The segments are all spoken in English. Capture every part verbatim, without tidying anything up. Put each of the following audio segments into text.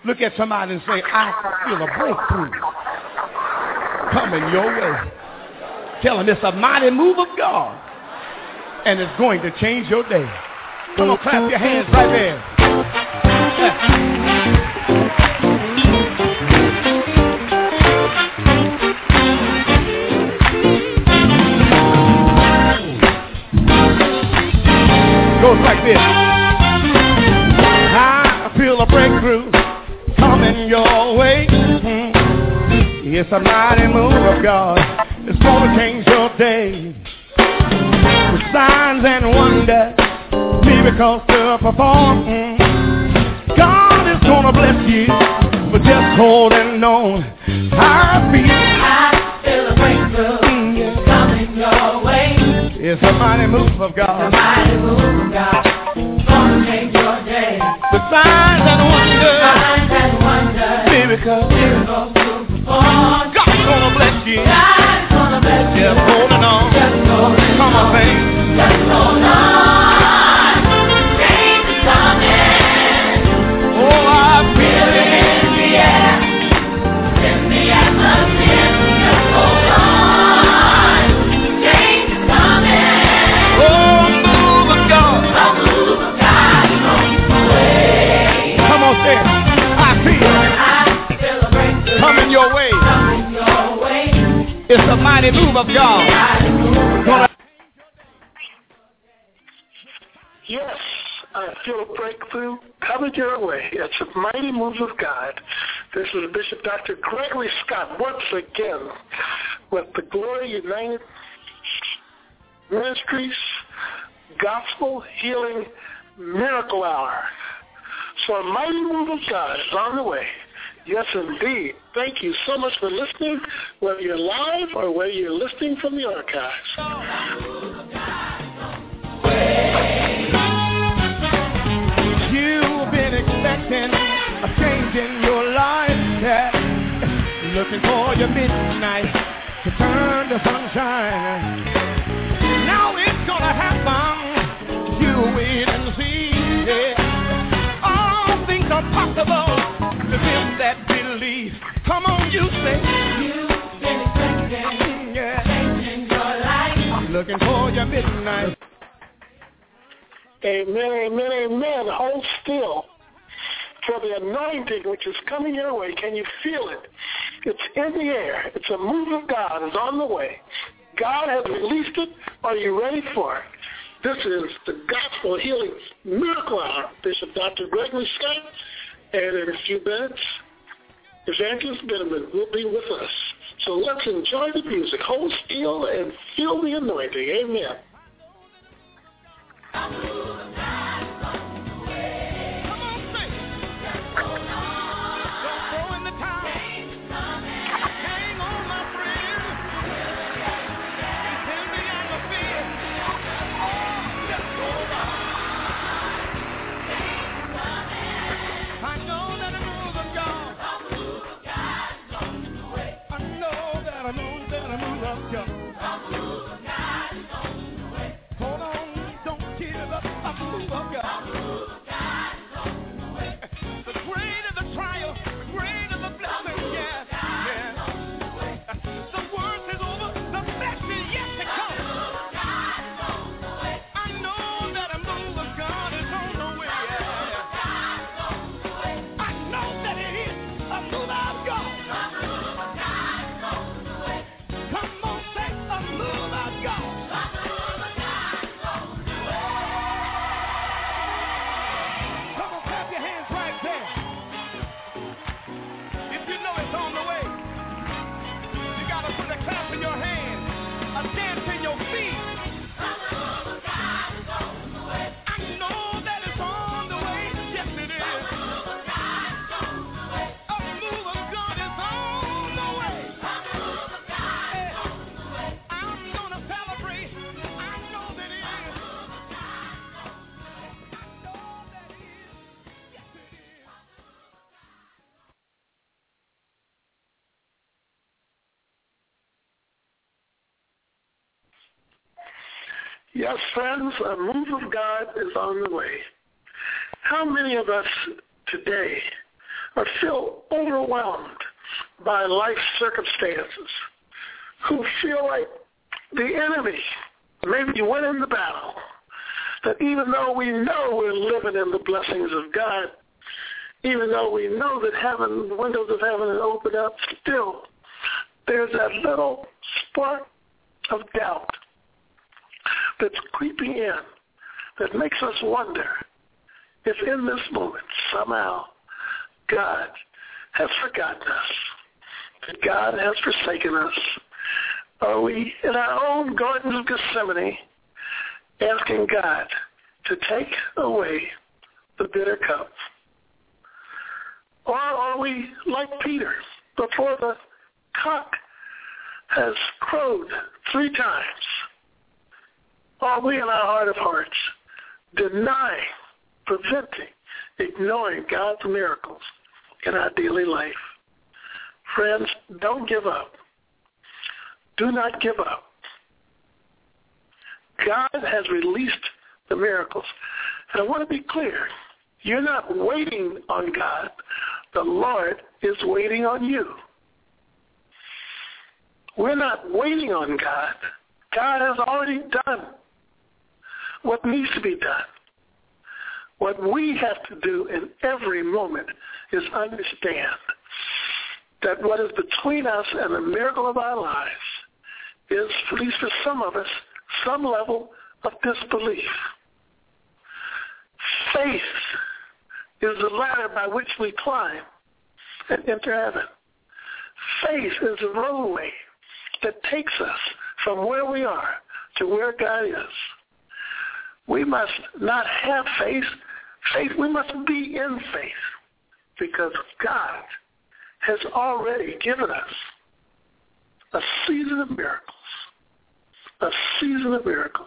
Look at somebody and say, I feel a breakthrough coming your way. Tell them it's a mighty move of God, and it's going to change your day. Come on, clap your hands right there. Goes like this. I feel a breakthrough coming your way. Mm-hmm. It's a mighty move of God. It's gonna change your day. With signs and wonders, miracles to perform. Mm-hmm. God is gonna bless you for just holding on. I feel, I feel a breakthrough mm-hmm. coming your way. It's a mighty move of God. It's a mighty move of God. It's gonna change your day. With signs and wonders, signs and wonders, miracles, miracles to perform. God's gonna bless you. God's gonna bless you. Just holding on. Just holding Come on, baby. Just hold on. Change is coming. Oh, I feel it in the air, in the atmosphere. Just hold on. Change is coming. Oh, a move of God. A move of God is on the way. Come on, say it. I feel. I feel a breakthrough coming your way. Coming your way. It's a mighty move of God. Mighty move of God. Yes, I feel a breakthrough coming your way. It's a mighty move of God. This is Bishop Doctor Gregory Scott once again with the Glory United Ministries Gospel Healing Miracle Hour. So a mighty move of God is on the way. Yes, indeed. Thank you so much for listening, whether you're live or whether you're listening from the archives. You've been expecting a change in your life, yeah. Looking for your midnight to turn to sunshine. Now it's gonna happen. You wait and see, yeah. All things are possible to them that believe. Come on, you say. You've been expecting yeah. change in your life. Looking for your midnight. Amen, amen, amen. Hold still for the anointing which is coming your way. Can you feel it? It's in the air. It's a move of God. It's on the way. God has released it. Are you ready for it? This is the Gospel Healing Miracle Hour. Bishop Doctor Gregory Scott. And in a few minutes, Evangelist Benjamin will be with us. So let's enjoy the music. Hold still and feel the anointing. Amen. Yes, friends, a move of God is on the way. How many of us today or feel overwhelmed by life circumstances, who feel like the enemy maybe went in the battle, that even though we know we're living in the blessings of God, even though we know that heaven, the windows of heaven are opened up, still there's that little spark of doubt that's creeping in that makes us wonder if in this moment somehow God has forgotten us, that God has forsaken us. Are we in our own Gardens of Gethsemane asking God to take away the bitter cup? Or are we like Peter, before the cock has crowed three times? Are we in our heart of hearts denying, preventing, ignoring God's miracles in our daily life? Friends, don't give up. Do not give up. God has released the miracles. And I want to be clear. You're not waiting on God. The Lord is waiting on you. We're not waiting on God. God has already done what needs to be done. What we have to do in every moment is understand that what is between us and the miracle of our lives is, at least for some of us, some level of disbelief. Faith is the ladder by which we climb and enter heaven. Faith is the roadway that takes us from where we are to where God is. We must not have faith. Faith, we must be in faith, because God has already given us a season of miracles, a season of miracles.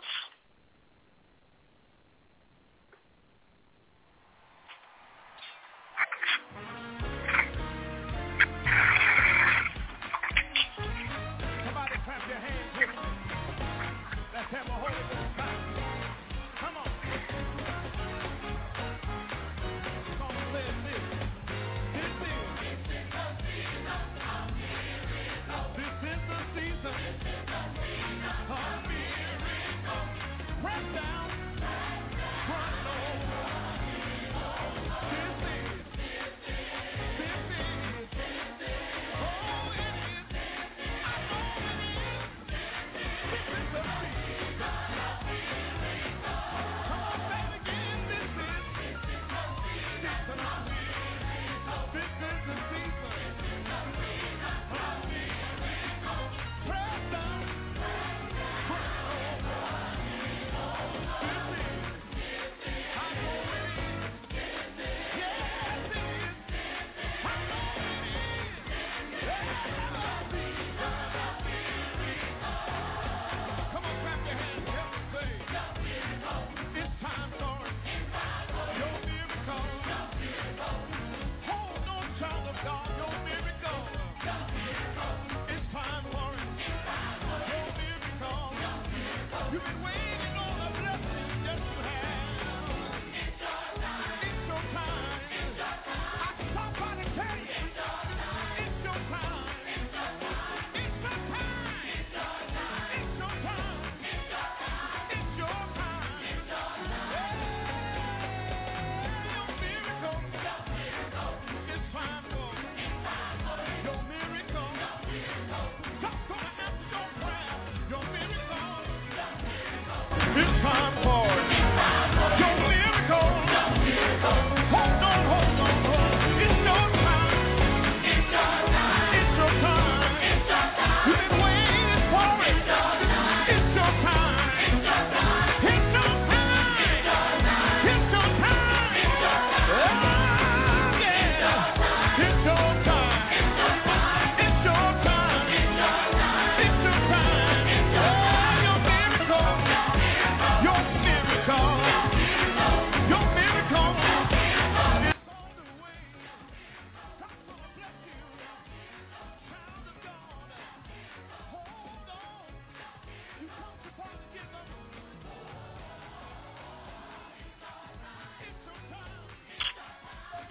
Somebody clap your hands with me. Let's have a Holy Ghost time. Come on. The song says this. This is. This is the season of miracles. This is the season of miracles. Press down. Front over. This is. This is. Oh, it is. I know it is. This is the season of miracles. Come on, say it again. This is. Season of miracles. This is the season of miracles. Press down. Front over. This is. I know it is. Yes, it is. I know it is. Come on, clap your hands. Help me say. It's time for your miracle. Hold on, child of God, your miracle. It's time for it. Your miracle. You've been waiting on a blessing. Yes, you have. It's your time. I can stop by to tell you. It's your time. It's your time. It's your time. It's your time. It's your time. Your miracle. It's time for your miracle. God's gonna answer your prayer. Your miracle. It's time for your miracle. Hold on, hold on, hold on. It's your time. It's your time. It's your time. It's your time. You've been waiting for it. It's your time. It's your time. It's your time. It's your time. It's your time. Oh, yeah. It's your time. It's your time. It's your time. Oh, your miracle. Your miracle.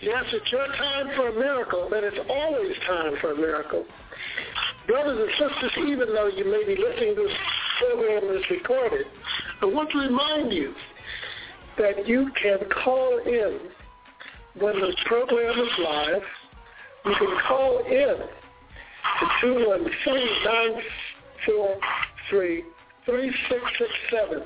Yes, it's your time for a miracle, but it's always time for a miracle. Brothers and sisters, even though you may be listening to this program that's recorded, I want to remind you that you can call in when this program is live. You can call in to two one three, nine four three, three six six seven.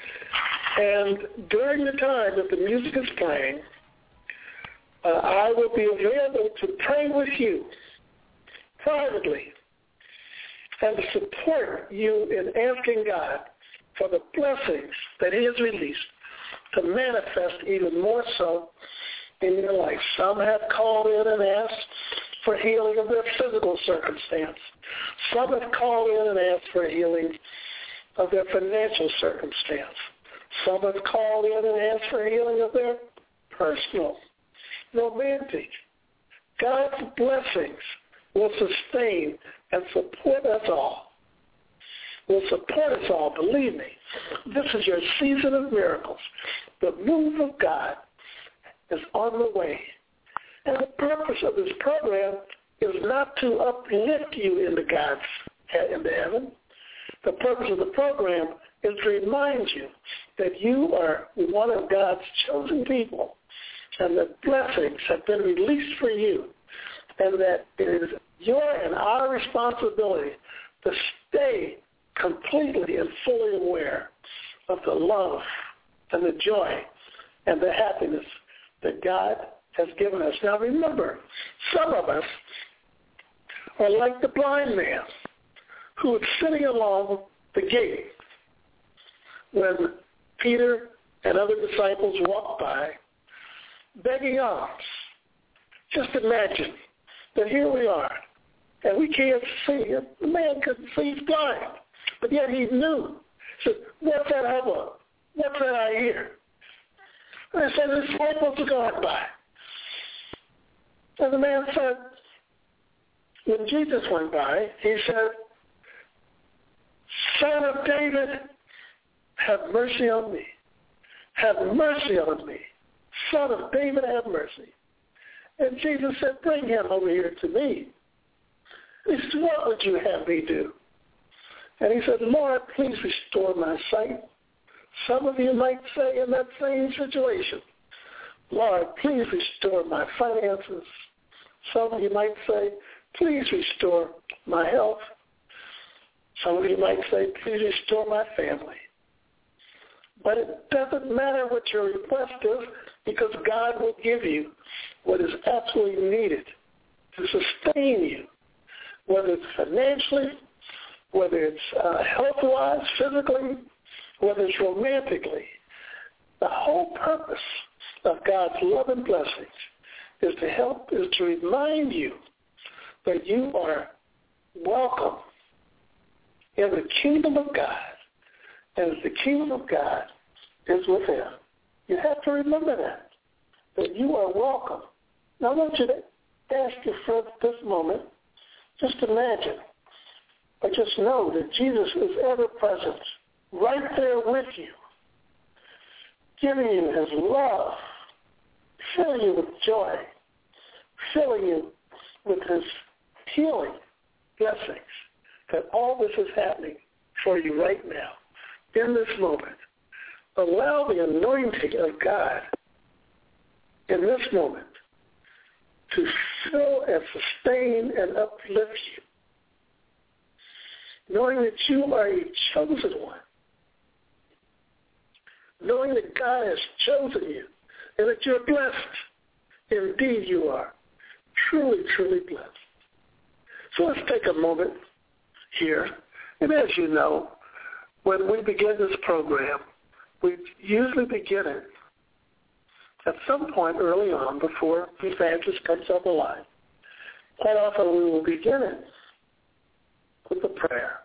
And during the time that the music is playing, uh, I will be available to pray with you privately and to support you in asking God for the blessings that he has released to manifest even more so in your life. Some have called in and asked for healing of their physical circumstance. Some have called in and asked for healing of their financial circumstance. Some have called in and asked for healing of their personal, romantic. God's blessings will sustain and support us all. Will support us all, believe me. This is your season of miracles. The move of God is on the way. And the purpose of this program is not to uplift you into God's into heaven. The purpose of the program is to remind you that you are one of God's chosen people and that blessings have been released for you, and that it is your and our responsibility to stay completely and fully aware of the love and the joy and the happiness that God has given us. Now remember, some of us are like the blind man who was sitting along the gate when Peter and other disciples walked by begging alms. Just imagine that here we are, and we can't see. The man couldn't see, he's blind, but yet he knew. He said, what's that hubbub? What's that I hear? And I said, the disciples are going by. And the man said, when Jesus went by, he said, Son of David, have mercy on me. Have mercy on me. Son of David, have mercy. And Jesus said, bring him over here to me. He said, what would you have me do? And he said, Lord, please restore my sight. Some of you might say in that same situation, Lord, please restore my finances. Some of you might say, please restore my health. Some of you might say, please restore my family. But it doesn't matter what your request is, because God will give you what is absolutely needed to sustain you, whether it's financially, whether it's uh, health-wise, physically, whether it's romantically. The whole purpose of God's love and blessings is to help, is to remind you that you are welcome in the kingdom of God. And the kingdom of God is within. You have to remember that, that you are welcome. Now I want you to ask your friend at this moment, just imagine, or just know that Jesus is ever present, right there with you, giving you his love, filling you with joy, filling you with his healing blessings, that all this is happening for you right now, in this moment. Allow the anointing of God in this moment to fill and sustain and uplift you, knowing that you are a chosen one, knowing that God has chosen you and that you're blessed. Indeed you are. Truly, truly blessed. So let's take a moment here. And as you know, when we begin this program, we usually begin it at some point early on before the evangelist comes on the line. Quite often we will begin it with a prayer.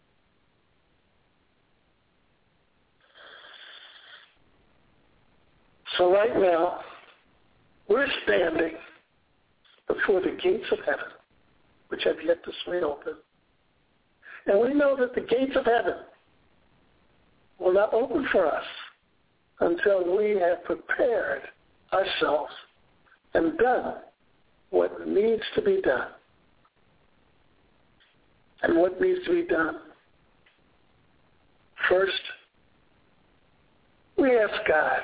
So right now, we're standing before the gates of heaven, which have yet to swing open. And we know that the gates of heaven will not open for us until we have prepared ourselves and done what needs to be done. And what needs to be done? First, we ask God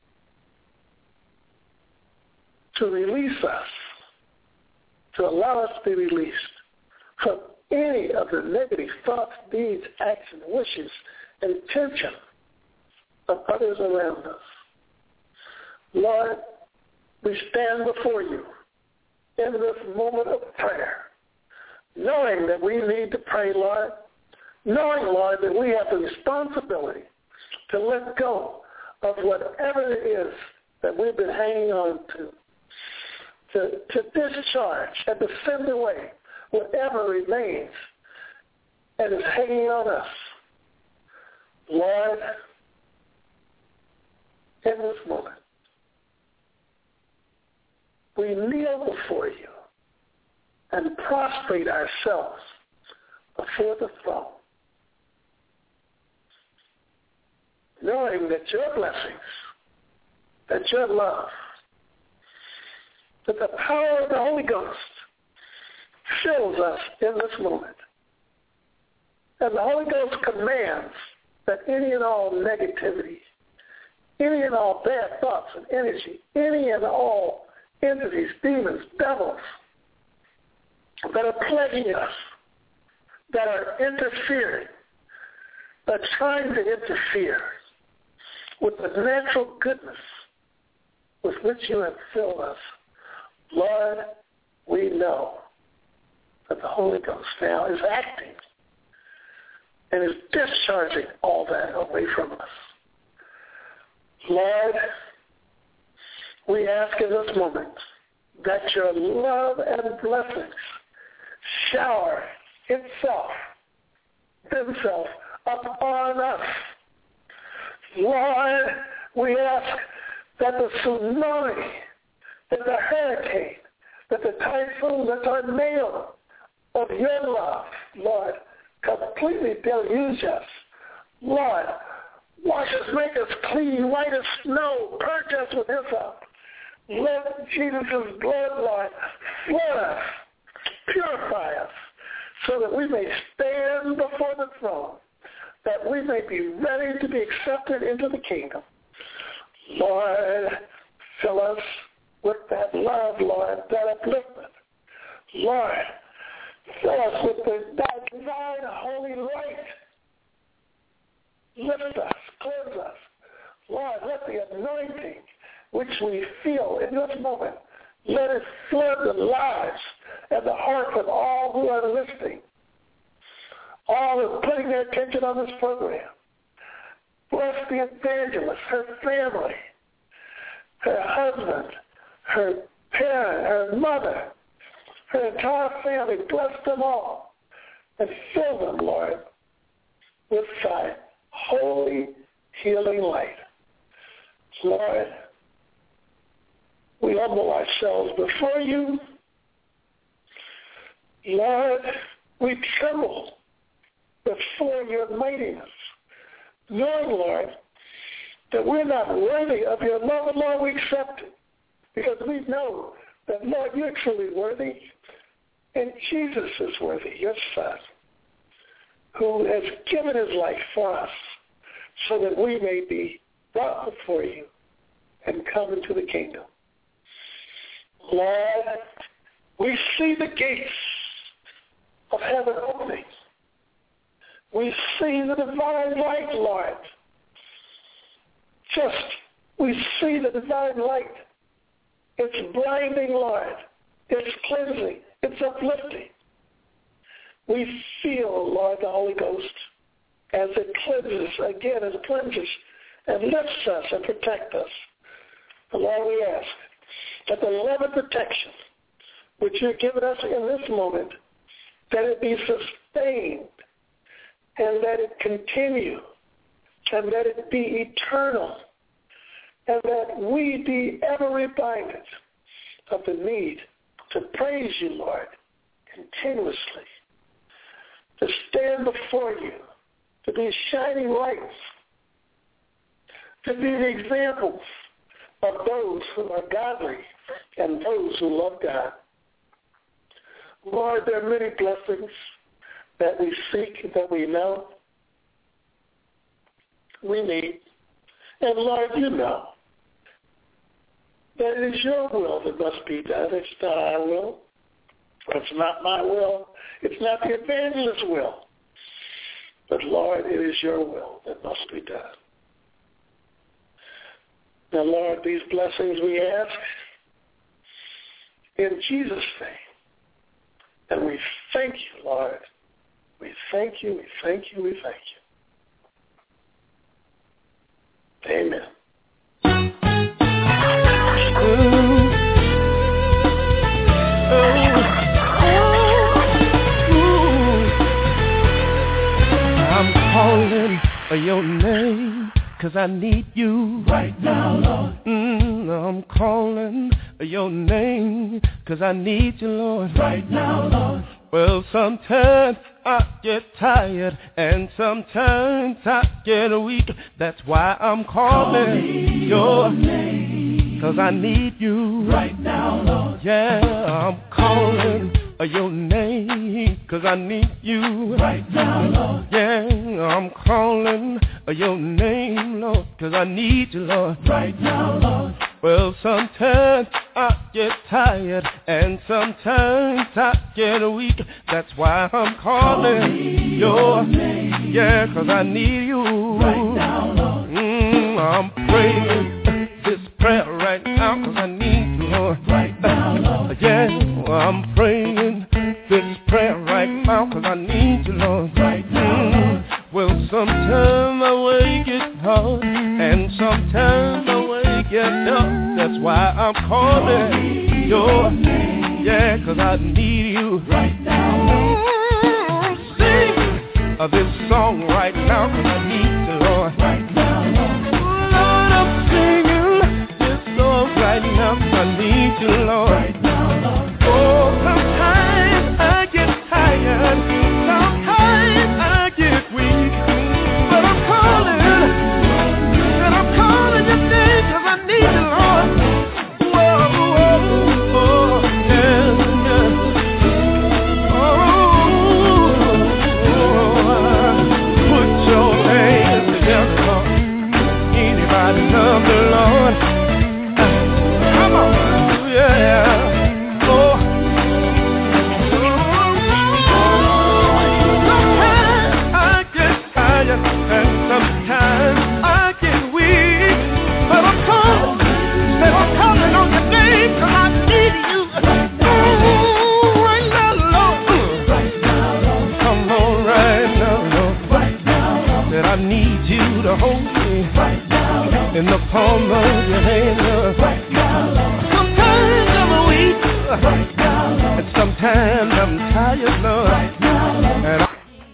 to release us, to allow us to be released from any of the negative thoughts, deeds, actions, wishes, and intention of others around us. Lord, we stand before you in this moment of prayer, knowing that we need to pray, Lord, knowing, Lord, that we have the responsibility to let go of whatever it is that we've been hanging on to, to, to discharge and to send away whatever remains and is hanging on us. Lord, in this moment, we kneel before you and prostrate ourselves before the throne, knowing that your blessings, that your love, that the power of the Holy Ghost fills us in this moment. And the Holy Ghost commands that any and all negativity, any and all bad thoughts and energy, any and all entities, demons, devils that are plaguing us, that are interfering, that are trying to interfere with the natural goodness with which you have filled us. Lord, we know that the Holy Ghost now is acting and is discharging all that away from us. Lord, we ask in this moment that your love and blessings shower itself, themselves upon us. Lord, we ask that the tsunami, that the hurricane, that the typhoon, the tornado of your love, Lord, completely deluge us. Lord, wash us, make us clean, white as snow, purge us with hyssop. Let Jesus' blood, Lord, flood us, purify us, so that we may stand before the throne, that we may be ready to be accepted into the kingdom. Lord, fill us with that love, Lord, that upliftment. Lord, fill us with the, that divine holy light. Lift us, cleanse us. Lord, let the anointing which we feel in this moment, let it flood the lives and the hearts of all who are listening, all who are putting their attention on this program. Bless the evangelist, her family, her husband, her parent, her mother, her entire family. Bless them all and fill them, Lord, with thy holy healing light. Lord, we humble ourselves before you. Lord, we tremble before your mightiness, knowing, Lord, that we're not worthy of your love, and Lord, we accept it, because we know that, Lord, you're truly worthy, and Jesus is worthy, your Son, who has given his life for us so that we may be brought before you and come into the kingdom. Lord, we see the gates of heaven opening. We see the divine light, Lord. Just, we see the divine light. It's blinding, Lord. It's cleansing. It's uplifting. We feel, Lord, the Holy Ghost as it cleanses, again, as it cleanses and lifts us and protects us. And Lord, we ask that the love and protection which you've given us in this moment, that it be sustained and that it continue and that it be eternal and that we be ever reminded of the need to praise you, Lord, continuously, to stand before you, to be shining lights, to be the examples of those who are godly and those who love God. Lord, there are many blessings that we seek, that we know we need. And Lord, you know that it is your will that must be done. It's not our will. It's not my will. It's not the evangelist's will. But Lord, it is your will that must be done. Now, Lord, these blessings we ask in Jesus' name. And we thank you, Lord. We thank you, we thank you, we thank you. Amen. I'm calling your name, 'cause I need you right now, Lord. Mm, I'm calling your name, 'cause I need you, Lord, right now, Lord. Well, sometimes I get tired, and sometimes I get weak. That's why I'm calling your name, 'cause I need you right now, Lord. Yeah, I'm calling your name, 'cause I need you right now, Lord. Yeah, I'm calling your name, Lord, 'cause I need you, Lord, right now, Lord. Well, sometimes I get tired, and sometimes I get weak. That's why I'm calling your name. Yeah, 'cause I need you right now, Lord. Mm, I'm praying this prayer right now, 'cause I need you, Lord, right now, Lord. Yeah, I'm praying this prayer right now, 'cause I need you, Lord, right now, Lord. Well, sometimes my way gets hard, and sometimes my way gets up. That's why I'm calling your name. Yeah, 'cause I need you right now. Sing this song right now, 'cause I need you, Lord, right now, Lord. Lord, I'm singing this song right now, 'cause I need you, Lord, right now, Lord. Oh, sometimes I get tired, sometimes I get weak, but I'm calling, and I'm calling your name, 'cause I need you, Lord. Whoa, whoa, whoa, yeah, yeah. Oh, put your hands together, Lord. Anybody love the Lord? Come on, yeah. And sometimes I get weak, but I'm calling, and I'm calling on your name, 'cause I need you. Ooh, right now, Lord. Come on, right now, Lord. That I need you to hold me in the palm of your hand, Lord. Sometimes I'm weak, and sometimes I'm tired, Lord. And I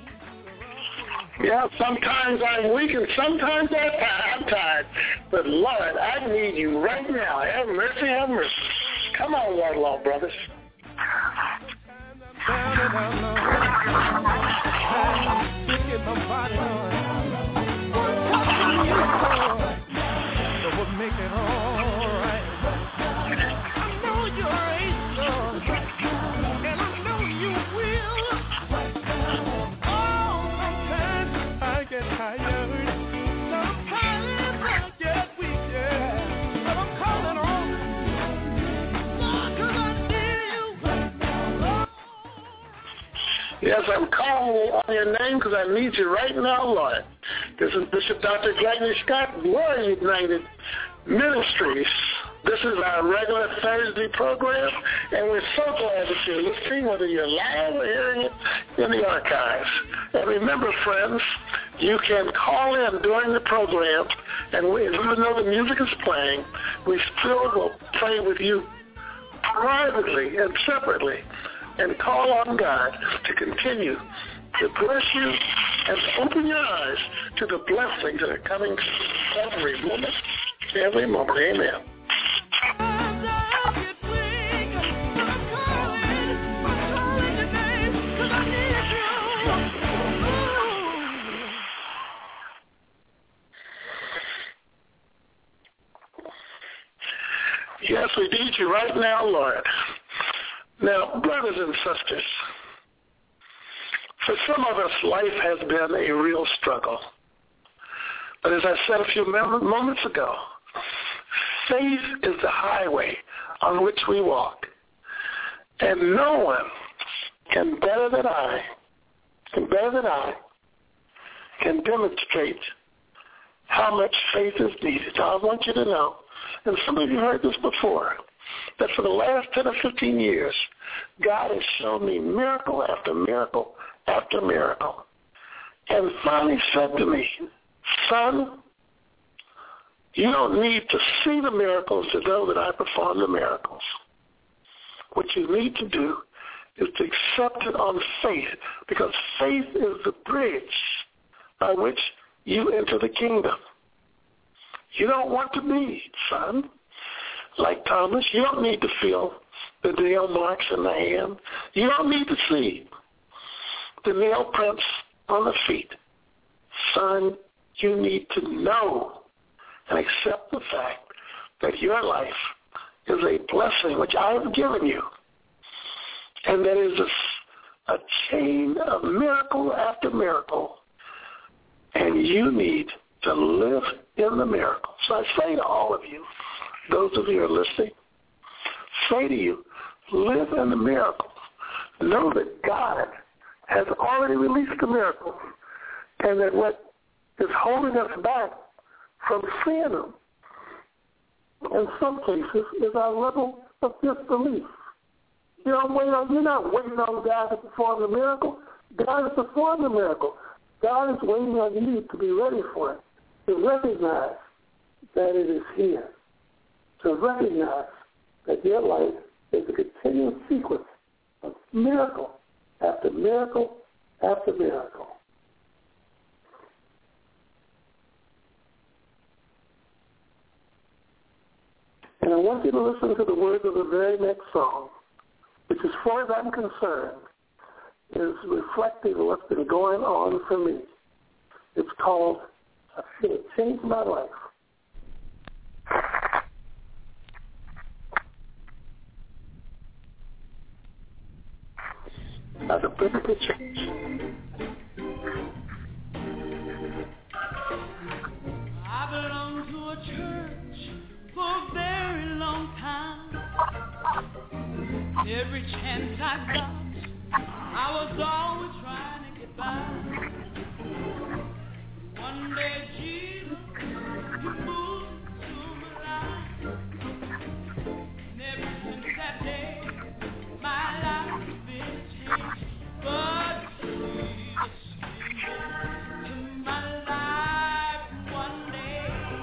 Yeah, sometimes I'm weak and sometimes I'm tired. But Lord, I need you right now. Have mercy, have mercy. Come on, Lord, Lord, brothers. Yes, I'm calling on your name because I need you right now, Lord. This is Bishop Doctor Gregory Scott, Glory United Ministries. This is our regular Thursday program, and we're so glad that you're listening, whether you're live or hearing it in the archives. And remember, friends, you can call in during the program, and we, even though the music is playing, we still will pray with you privately and separately, and call on God to continue to bless you and open your eyes to the blessings that are coming every moment, every moment. Amen. Yes, we need you right now, Lord. Now, brothers and sisters, for some of us, life has been a real struggle. But as I said a few moments ago, faith is the highway on which we walk. And no one can better than I, can better than I, can demonstrate how much faith is needed. Now, I want you to know, and some of you heard this before, that for the last ten or fifteen years, God has shown me miracle after miracle after miracle. And finally said to me, son, you don't need to see the miracles to know that I perform the miracles. What you need to do is to accept it on faith, because faith is the bridge by which you enter the kingdom. You don't want to be, son, like Thomas. You don't need to feel the nail marks in the hand. You don't need to see the nail prints on the feet. Son, you need to know and accept the fact that your life is a blessing which I have given you, and that is a, a chain of miracle after miracle, and you need to live in the miracle. So I say to all of you, those of you who are listening, say to you, live in the miracle. Know that God has already released the miracle, and that what is holding us back from seeing them, in some cases, is our level of disbelief. You don't wait on, you're not waiting on God to perform the miracle. God has performed the miracle. God is waiting on you to be ready for it, to recognize that it is here, to recognize that your life is a continuous sequence of miracle after miracle after miracle. And I want you to listen to the words of the very next song, which, as far as I'm concerned, is reflective of what's been going on for me. It's called I Feel It Changed My Life. By the Biblical Church. I belong to a church for a very long time. Every chance I got, I was always trying to get by. One day, Jesus, you moved to my life. And ever since that day, my life has been changed. But Jesus came into my life one day.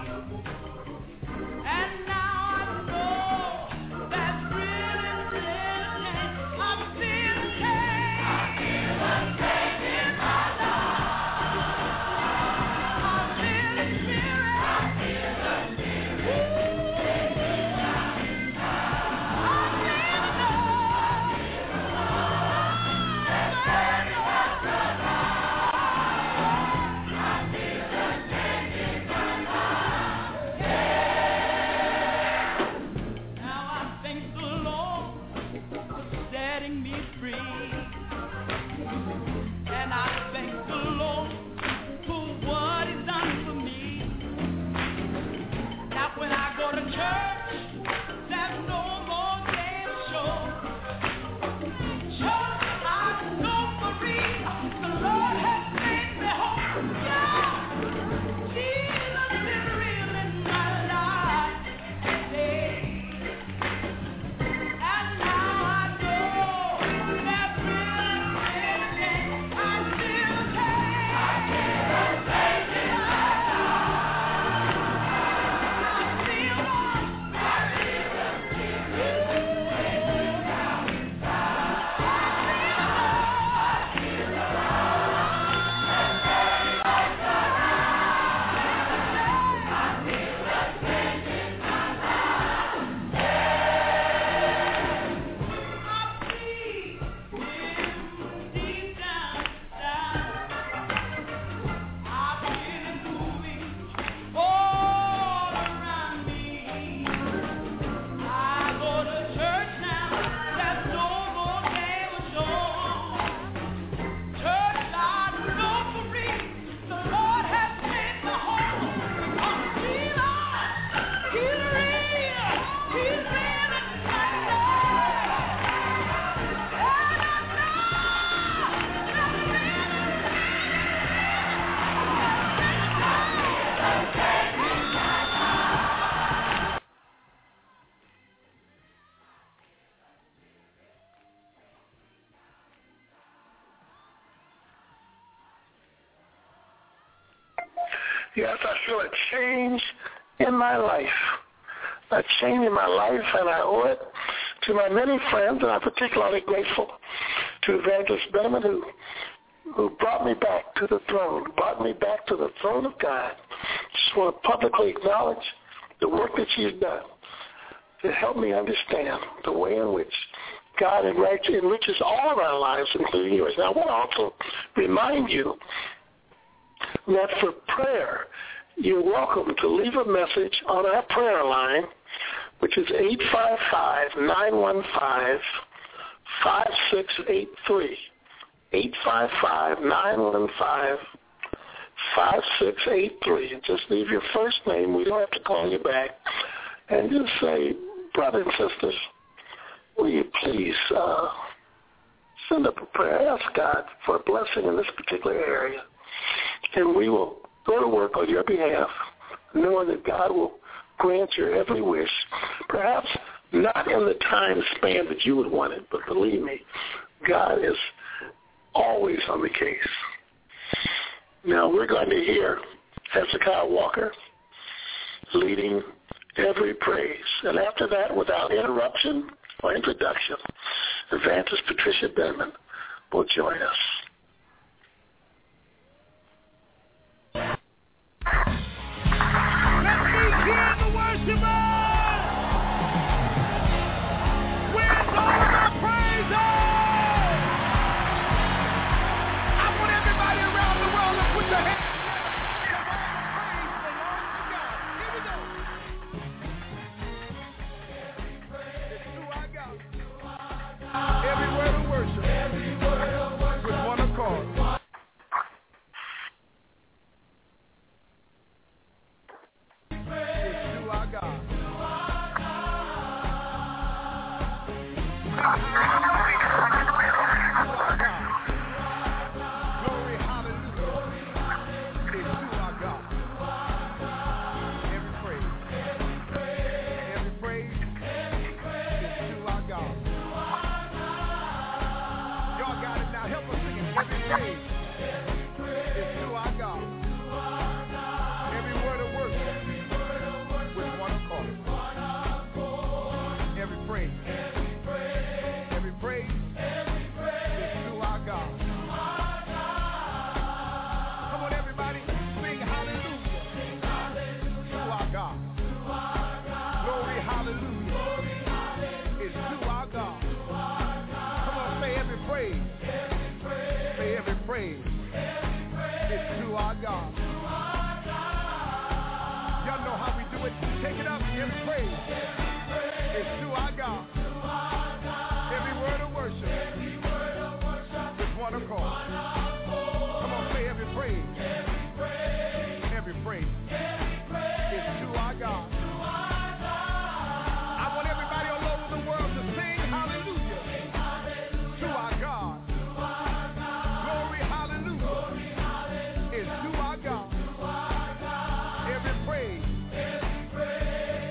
And now I know that's really changed. I feel the change. I feel the change in my life. I feel the spirit. I feel the spirit. Yes, I feel a change in my life. A change in my life, and I owe it to my many friends, and I'm particularly grateful to Evangelist Benjamin, who who brought me back to the throne, brought me back to the throne of God. Just want to publicly acknowledge the work that she's done to help me understand the way in which God enriches all of our lives, including yours. Now, I want to also remind you that for prayer, you're welcome to leave a message on our prayer line, which is eight five five, nine one five, five six eight three. eight five five, nine one five, five six eight three. Just leave your first name. We don't have to call you back. And just say, brothers and sisters, will you please uh, send up a prayer. Ask God for a blessing in this particular area. And we will go to work on your behalf, knowing that God will grant your every wish, perhaps not in the time span that you would want it, but believe me, God is always on the case. Now we're going to hear Hezekiah Walker leading Every Praise. And after that, without interruption or introduction, Evangelist Patricia Benjamin will join us. Let me hear the worshipers! Where's all of our praises? I want everybody around the world to put your hands together. Here we go. It's who I got. Every word of worship. Every word of worship. With one accord. Take it up, every praise. It's to our God. Every word of worship. With one accord. Come on, say every praise. Every praise. It's to our God. I want everybody all over the world to sing hallelujah. To our God. Glory, hallelujah. It's to our God. Every praise.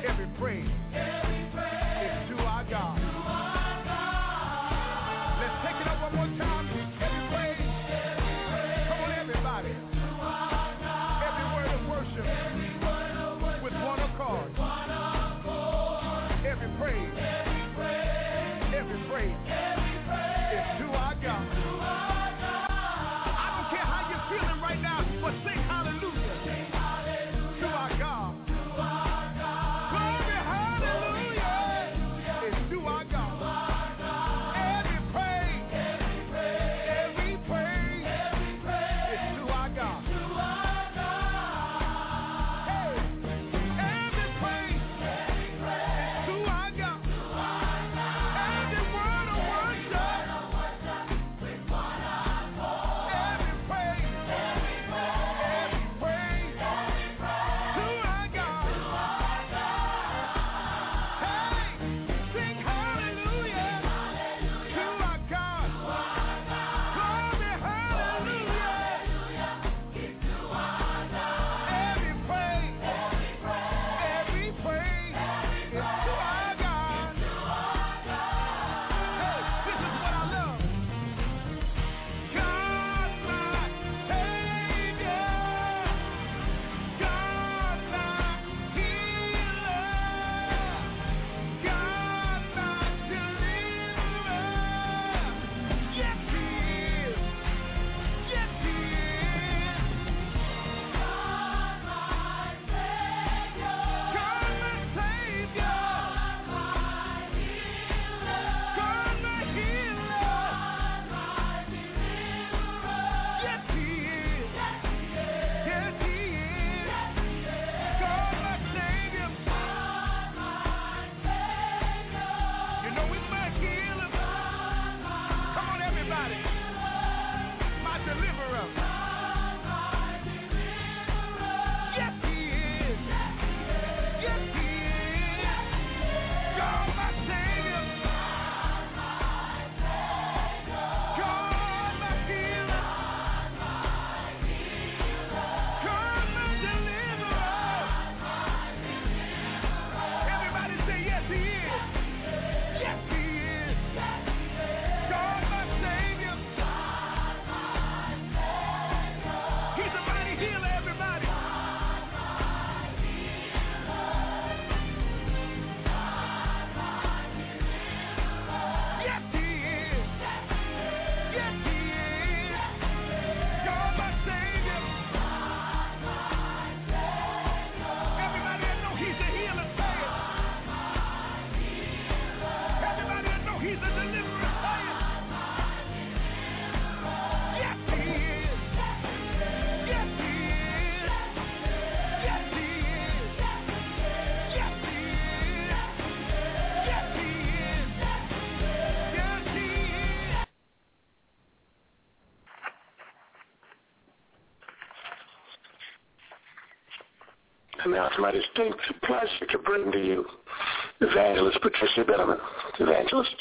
And now it's my distinct pleasure to bring to you Evangelist Patricia Bitterman. Evangelist.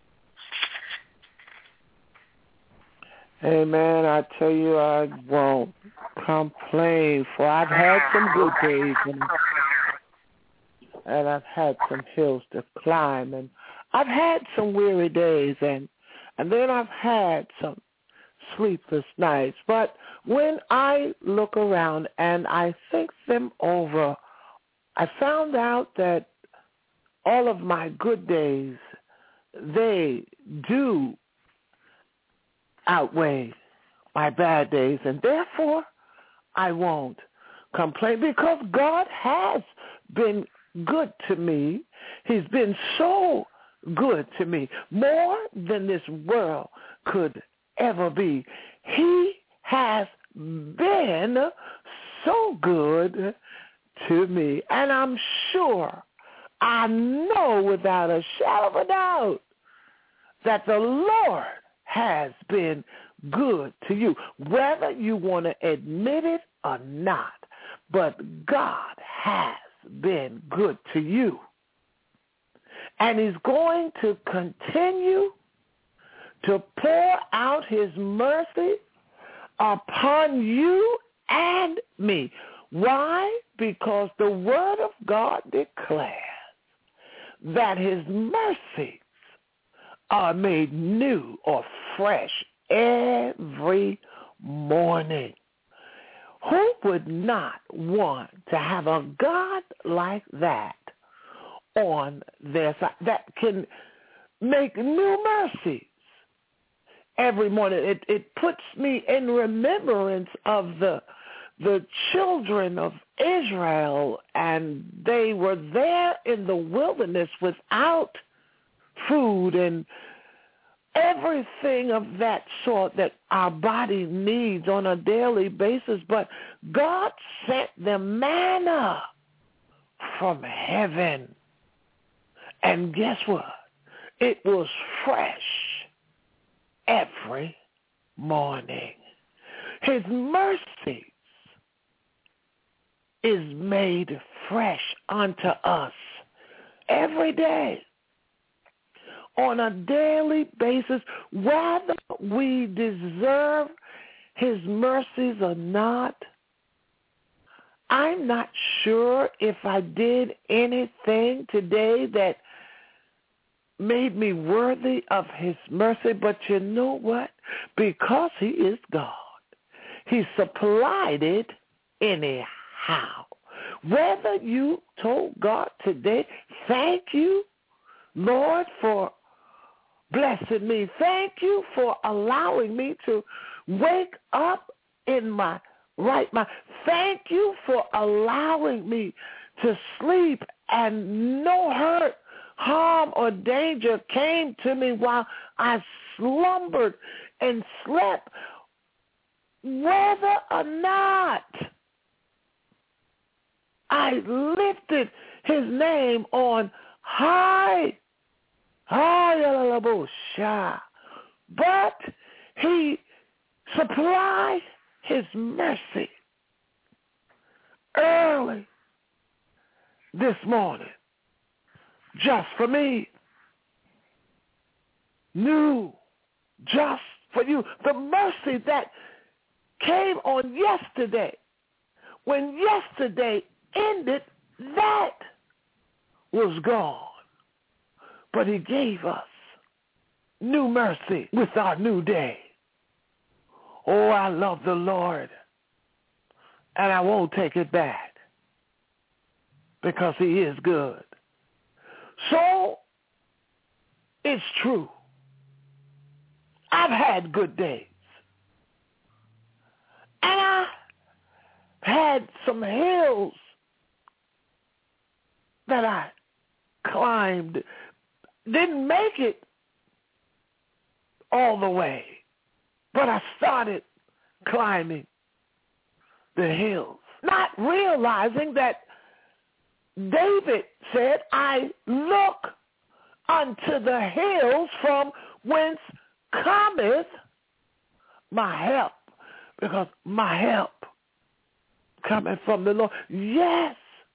Amen. I tell you, I won't complain, for I've had some good days, and, and I've had some hills to climb, and I've had some weary days, and and then I've had some sleepless nights. But when I look around and I think them over, I found out that all of my good days, they do outweigh my bad days, and therefore I won't complain, because God has been good to me. He's been so good to me, more than this world could ever be. He has been so good to me, and I'm sure, I know without a shadow of a doubt, that the Lord has been good to you, whether you want to admit it or not. But God has been good to you. And he's going to continue to pour out his mercy upon you and me. Why? Because the word of God declares that his mercies are made new or fresh every morning. Who would not want to have a God like that on their side, that can make new mercies every morning? It, it puts me in remembrance of the the children of Israel, and they were there in the wilderness without food and everything of that sort that our body needs on a daily basis. But God sent them manna from heaven. And guess what? It was fresh every morning. His mercies is made fresh unto us every day, on a daily basis, whether we deserve his mercies or not. I'm not sure if I did anything today that made me worthy of his mercy, but you know what? Because he is God, he supplied it anyhow. Whether you told God today, thank you, Lord, for blessing me. Thank you for allowing me to wake up in my right mind. Thank you for allowing me to sleep and no hurt, harm, or danger came to me while I slumbered and slept. Whether or not I lifted his name on high, but he supplied his mercy early this morning just for me. New just for you. The mercy that came on yesterday, when yesterday ended, that was gone. But he gave us new mercy with our new day. Oh, I love the Lord, and I won't take it back, because he is good. So, it's true. I've had good days. And I had some hills that I climbed. Didn't make it all the way, but I started climbing the hills, not realizing that David said, I look unto the hills from whence cometh my help, because my help coming from the Lord. Yes,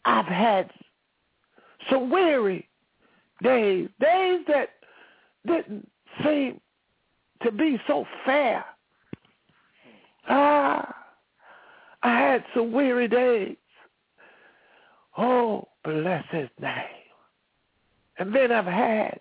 I've had some weary days, days that didn't seem to be so fair. Ah, I had some weary days. Oh, bless his name. And then I've had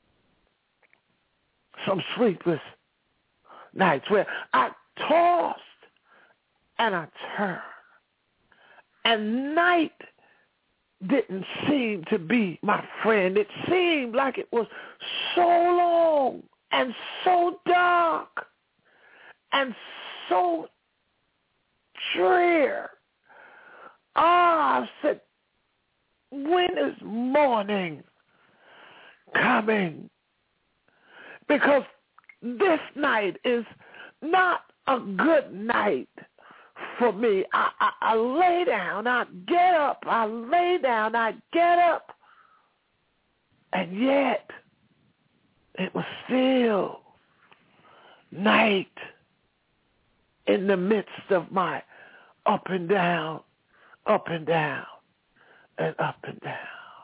some sleepless nights where I tossed and I turned. And night didn't seem to be my friend. It seemed like it was so long and so dark and so drear. Ah, I said, when is morning coming? Because this night is not a good night for me. I, I, I lay down, I get up, I lay down, I get up, and yet it was still night in the midst of my up and down, up and down, and up and down.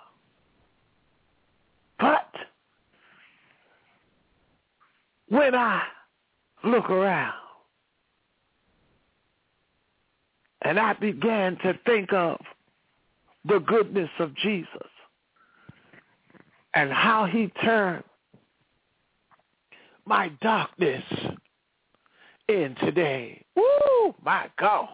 But when I look around and I began to think of the goodness of Jesus and how he turned my darkness into day. Woo, my God.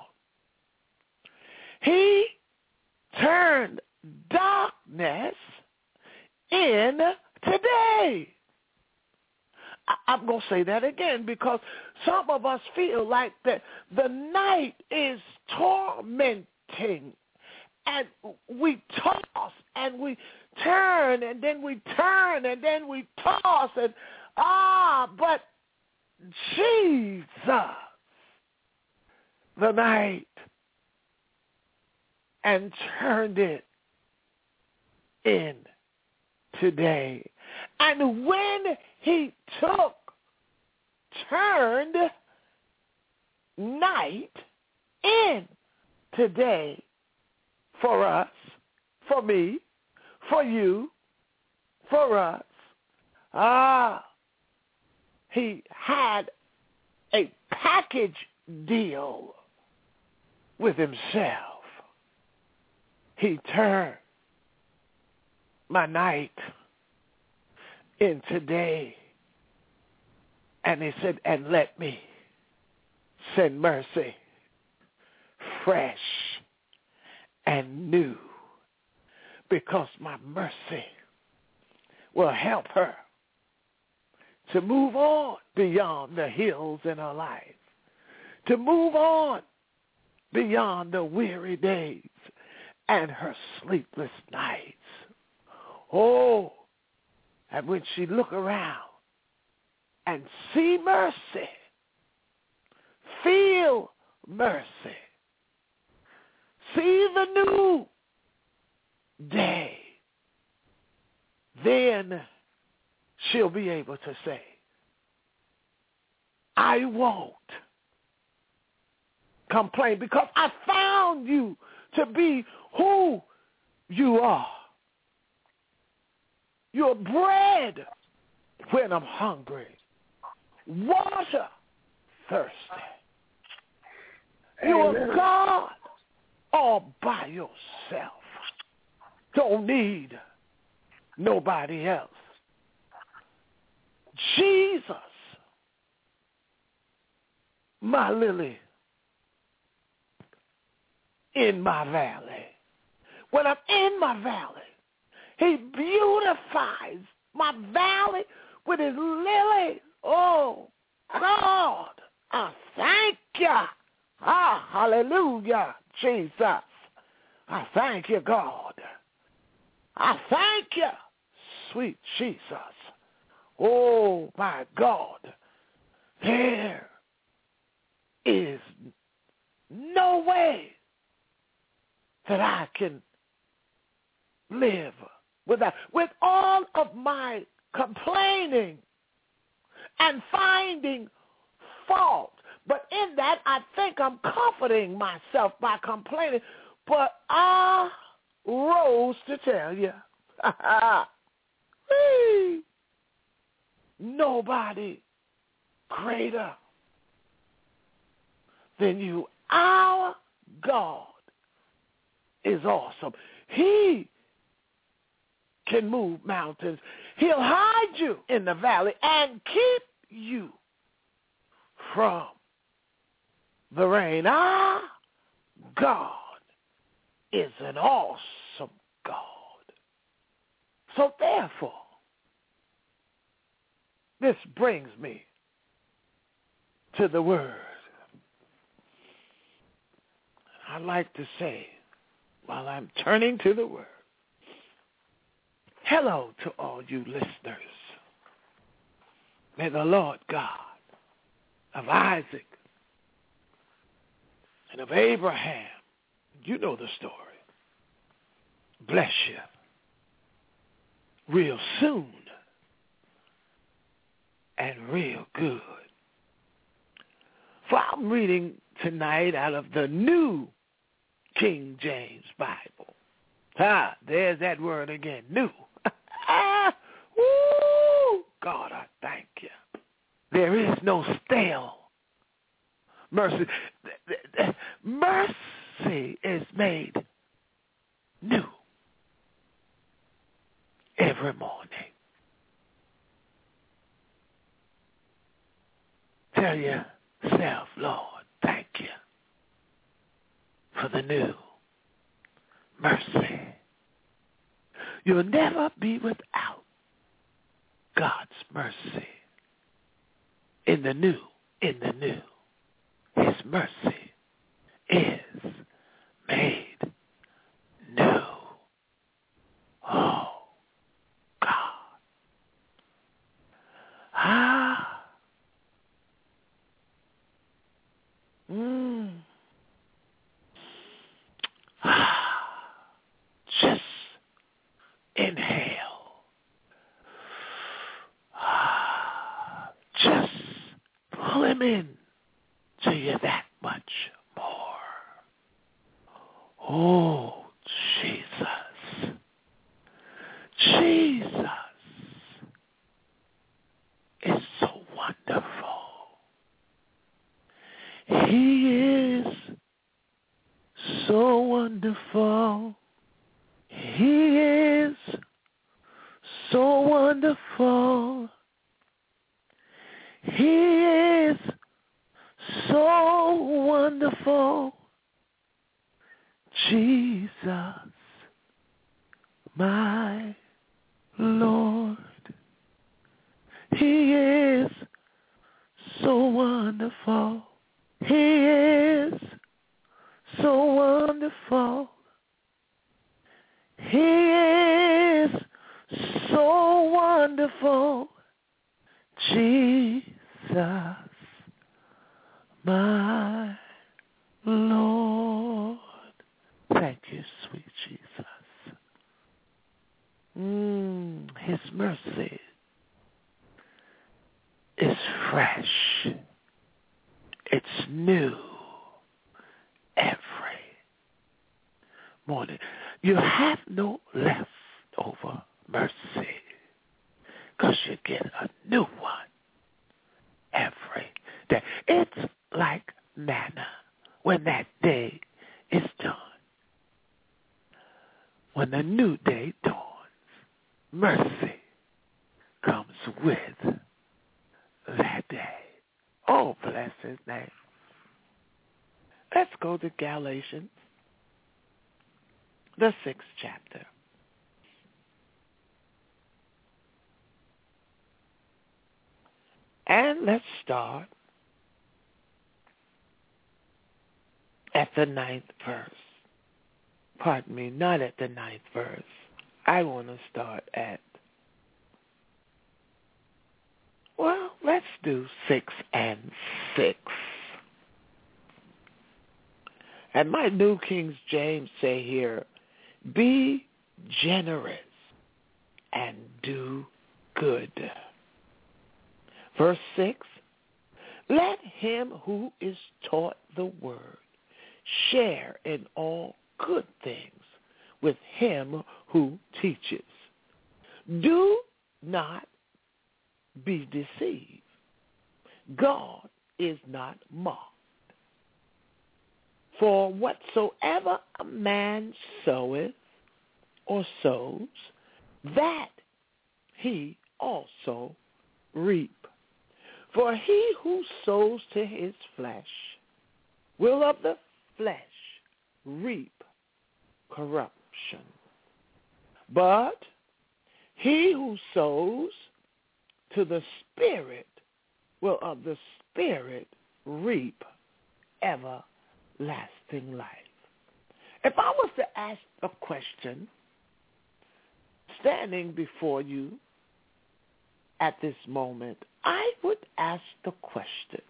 He turned darkness in today. I'm going to say that again because some of us feel like that the night is tormenting and we toss and we turn and then we turn and then we toss and ah, but Jesus, the night, and turned it in today. And when he took, turned night in today for us, for me, for you, for us, ah, he had a package deal with himself. He turned my night in today. And he said, and let me send mercy fresh and new, because my mercy will help her to move on beyond the hills in her life, to move on beyond the weary days and her sleepless nights. Oh, and when she look around and see mercy, feel mercy, see the new day, then she'll be able to say, I won't complain because I found you to be who you are. You're bread when I'm hungry, water thirsty. You're God all by yourself. Don't need nobody else. Jesus, my lily in my valley. When I'm in my valley, he beautifies my valley with his lily. Oh, God, I thank you. Ah, hallelujah, Jesus. I thank you, God. I thank you, sweet Jesus. Oh, my God. There is no way that I can live without, with all of my complaining and finding fault. But in that, I think I'm comforting myself by complaining. But I rose to tell you. Nobody greater than you. Our God is awesome. He can move mountains. He'll hide you in the valley and keep you from the rain. Our God is an awesome God. So therefore, this brings me to the word. I like to say, while I'm turning to the word, hello to all you listeners. May the Lord God of Isaac and of Abraham, you know the story, bless you real soon and real good. For I'm reading tonight out of the New King James Bible. Ah, there's that word again, new. Ah, woo, God, I thank you. There is no stale mercy. Mercy is made new every morning. Tell yourself, Lord, thank you for the new mercy. You'll never be without God's mercy. In the new, in the new, his mercy is made new. Oh, God. Ah. Mm. Ah. Just inhale. Ah. Just pull him in to you that much more. Oh, Jesus. Jesus is so wonderful. He is so wonderful. He is so wonderful. He is so wonderful. Jesus, my Lord. He is so wonderful. He is so wonderful. He is so wonderful. Jesus, my Lord. Thank you, sweet Jesus. Mm, his mercy is fresh. It's new every morning. You have no leftover mercy because you get a new one every day. It's like manna when that day is done. When the new day dawns, mercy comes with that day. Oh, bless his name. Let's go to Galatians, the sixth chapter. And let's start at the ninth verse. Pardon me, not at the ninth verse. I want to start at, well, let's do six and six. And my New King James say here, be generous and do good. Verse six, let him who is taught the word share in all good things with him who teaches. Do not be deceived. God is not mocked. For whatsoever a man soweth or sows, that he also reap. For he who sows to his flesh will of the flesh reap corruption. But he who sows to the Spirit will of the Spirit reap everlasting life. If I was to ask a question standing before you at this moment, I would ask the question.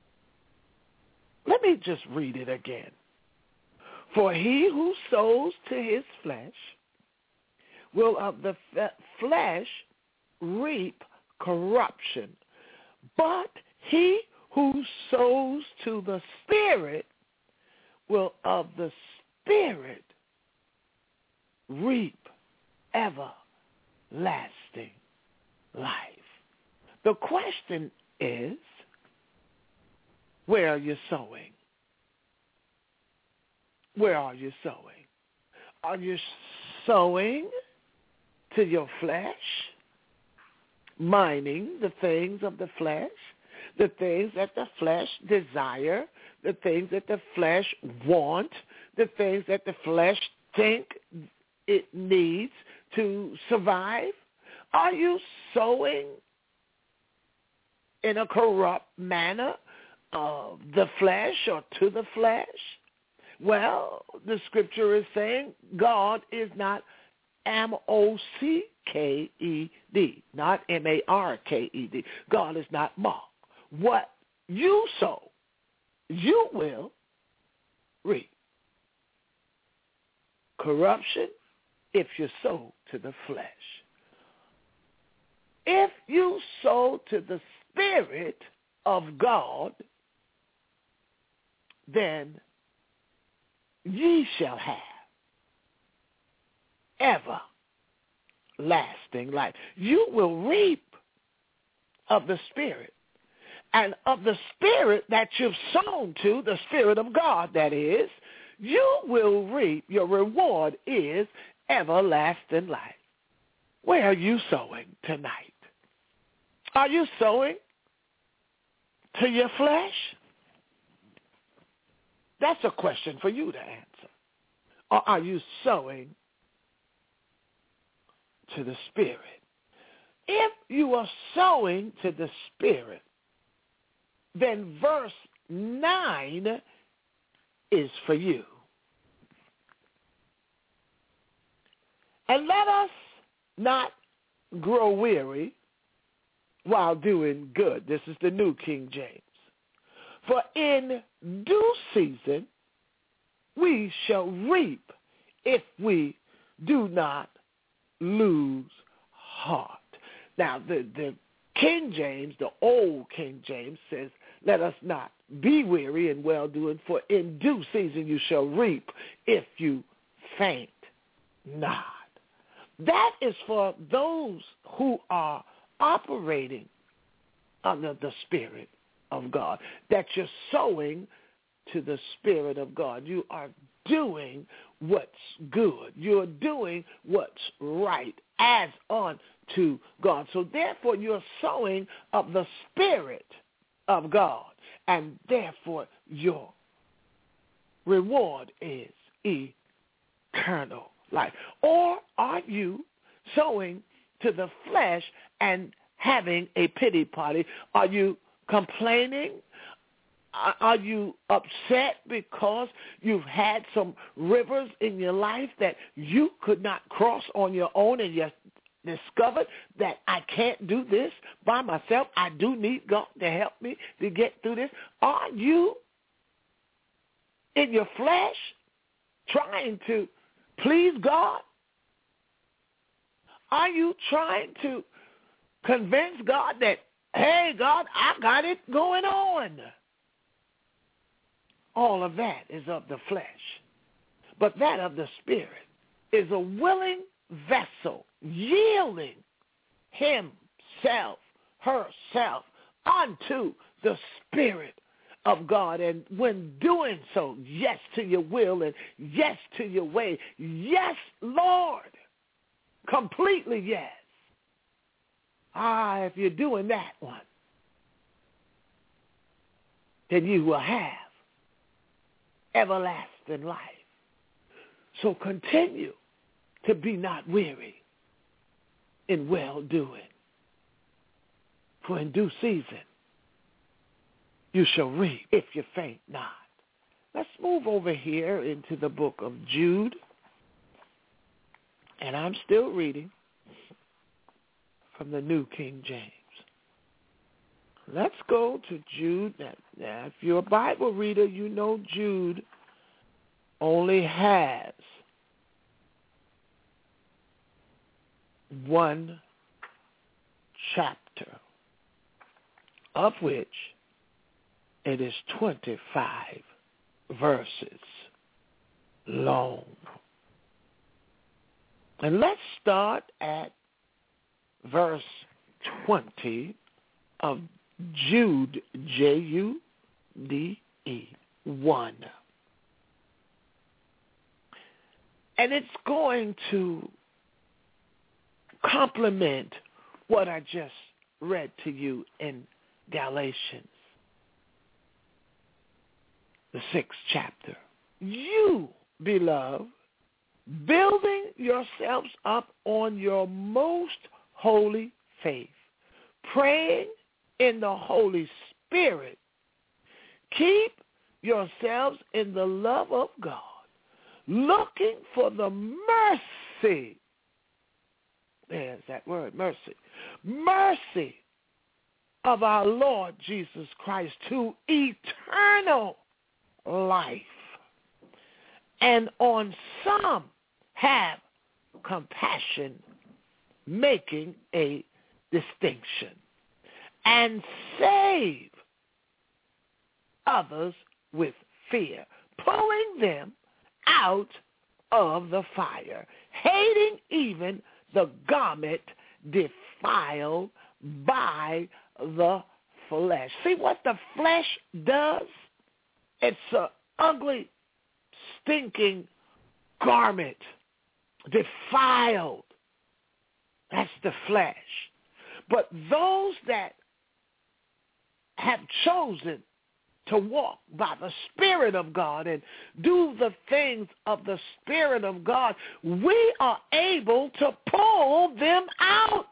Let me just read it again. For he who sows to his flesh will of the f- flesh reap corruption. But he who sows to the Spirit will of the Spirit reap everlasting life. The question is, where are you sowing? Where are you sowing? Are you sowing to your flesh, mining the things of the flesh, the things that the flesh desire, the things that the flesh want, the things that the flesh think it needs to survive? Are you sowing in a corrupt manner of the flesh or to the flesh? Well, the scripture is saying God is not M O C K E D, not M A R K E D. God is not mocked. What you sow, you will reap. Corruption if you sow to the flesh. If you sow to the Spirit of God, then ye shall have everlasting life. You will reap of the Spirit. And of the Spirit that you've sown to, the Spirit of God, that is, you will reap. Your reward is everlasting life. Where are you sowing tonight? Are you sowing to your flesh? That's a question for you to answer. Or are you sowing to the Spirit? If you are sowing to the Spirit, then verse nine is for you. And let us not grow weary while doing good. This is the New King James. For in due season we shall reap if we do not lose heart. Now, the, the King James, the old King James, says, let us not be weary in well-doing, for in due season you shall reap if you faint not. That is for those who are operating under the Spirit of God, that you're sowing to the Spirit of God. You are doing what's good. You're doing what's right as unto God. So therefore you're sowing of the Spirit of God, and therefore your reward is eternal life. Or are you sowing to the flesh and having a pity party? Are you complaining? Are you upset because you've had some rivers in your life that you could not cross on your own, and you discovered that I can't do this by myself? I do need God to help me to get through this. Are you in your flesh trying to please God? Are you trying to convince God that, hey, God, I got it going on? All of that is of the flesh. But that of the Spirit is a willing vessel, yielding himself, herself unto the Spirit of God. And when doing so, yes to your will and yes to your way. Yes, Lord. Completely yes. Ah, if you're doing that one, then you will have everlasting life. So continue to be not weary in well-doing. For in due season you shall reap if you faint not. Let's move over here into the book of Jude. And I'm still reading from the New King James. Let's go to Jude. Now, if you're a Bible reader, you know Jude only has one chapter, of which it is twenty-five verses long. And let's start at verse twenty of Jude, J U D E, one. And it's going to complement what I just read to you in Galatians, the sixth chapter. You, beloved, building yourselves up on your most holy faith, praying in the Holy Spirit, keep yourselves in the love of God, looking for the mercy. There's that word, mercy. Mercy of our Lord Jesus Christ to eternal life. And on some have compassion, making a distinction, and save others with fear, pulling them out of the fire, hating even the garment defiled by the flesh. See what the flesh does? It's an ugly, stinking garment, defiled. That's the flesh. But those that have chosen to walk by the Spirit of God and do the things of the Spirit of God, we are able to pull them out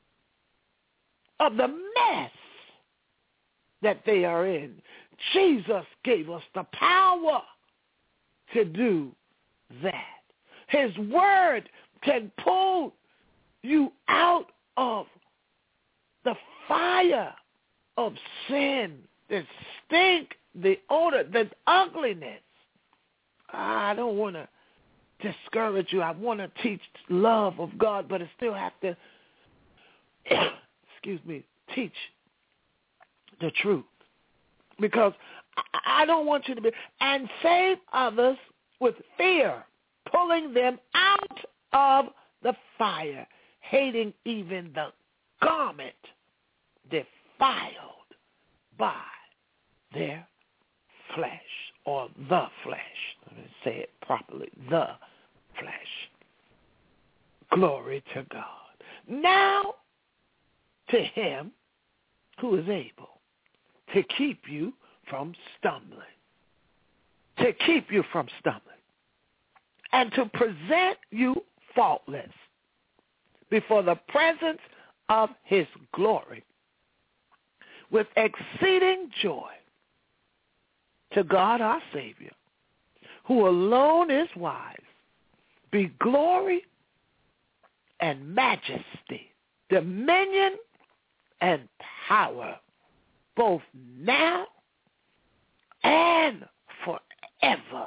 of the mess that they are in. Jesus gave us the power to do that. His word can pull you out of the fire of sin, the stink, the odor, the ugliness. I don't want to discourage you. I want to teach love of God, but I still have to, excuse me, teach the truth. Because I don't want you to be, and save others with fear, pulling them out of the fire, hating even the garment defiled by their flesh, or the flesh. Let me say it properly, the flesh. Glory to God. Now to him who is able to keep you from stumbling, to keep you from stumbling, and to present you faultless before the presence of his glory with exceeding joy. To God our Savior, who alone is wise, be glory and majesty, dominion and power, both now and forever.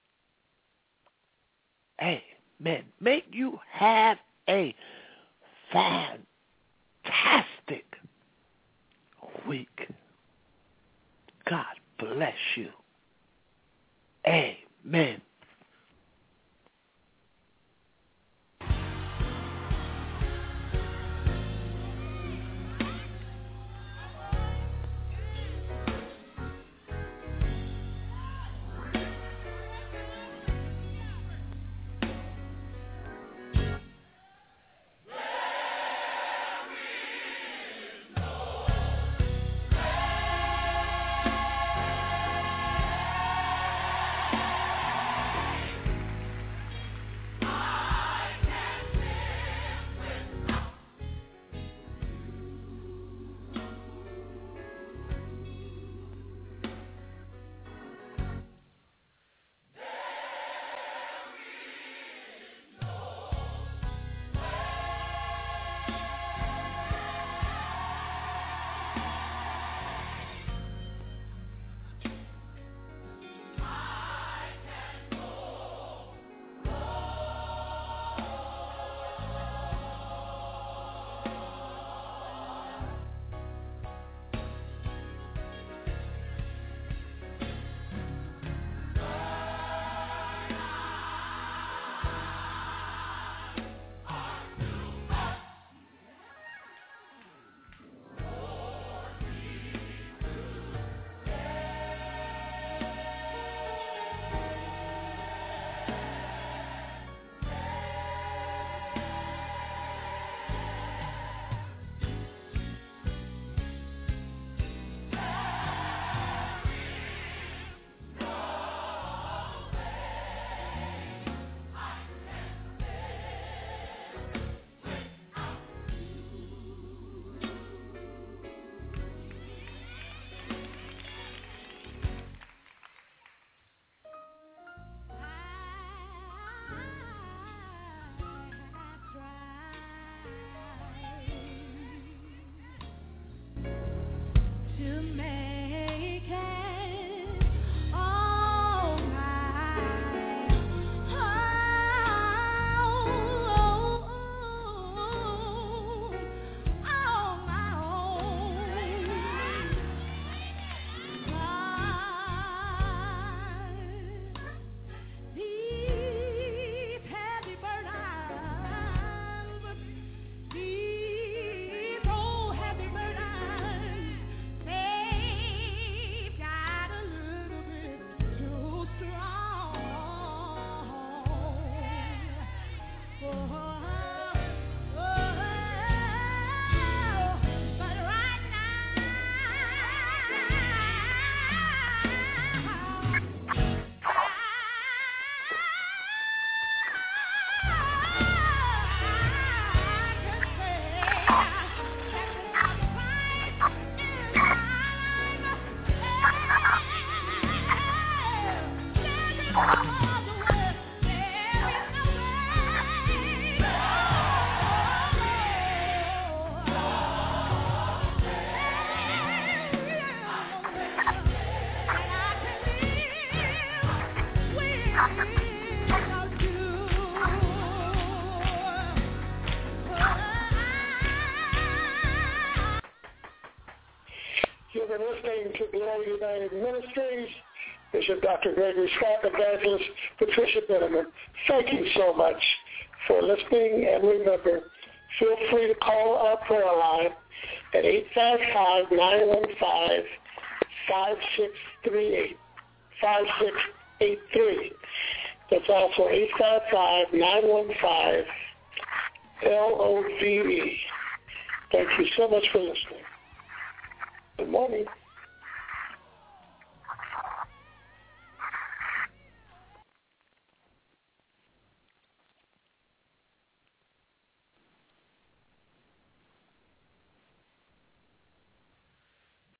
Amen. May you have a fantastic week. God bless you. Amen. been listening to Glory United Ministries. Bishop Doctor Gregory Scott, Evangelist Patricia Benjamin. Thank you so much for listening, and remember, feel free to call our prayer line at eight five five, nine one five, five six three eight, five six eight three. That's also eight five five, nine one five, L O V E. Thank you so much for listening. Good morning.